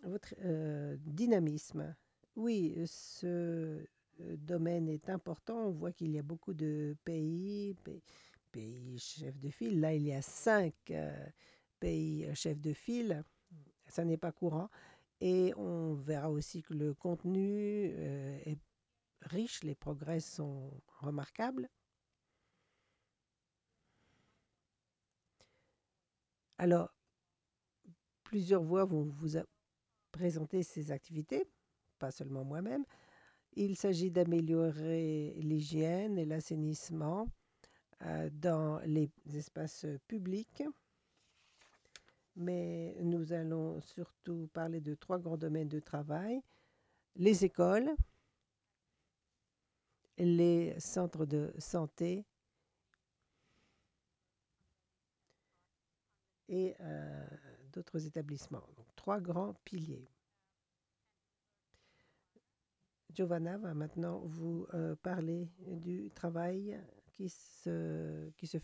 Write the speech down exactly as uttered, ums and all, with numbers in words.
votre euh, dynamisme. Oui, ce euh, domaine est important. On voit qu'il y a beaucoup de pays, pays, pays chefs de file. Là, il y a cinq euh, pays euh, chefs de file. Ça n'est pas courant. Et on verra aussi que le contenu euh, est riche, les progrès sont remarquables. Alors, plusieurs voix vont vous a- présenter ces activités, pas seulement moi-même. Il s'agit d'améliorer l'hygiène et l'assainissement euh, dans les espaces publics, mais nous allons surtout parler de trois grands domaines de travail: les écoles, les centres de santé et euh, d'autres établissements. Donc, trois grands piliers. Giovanna va maintenant vous euh, parler du travail qui se, qui se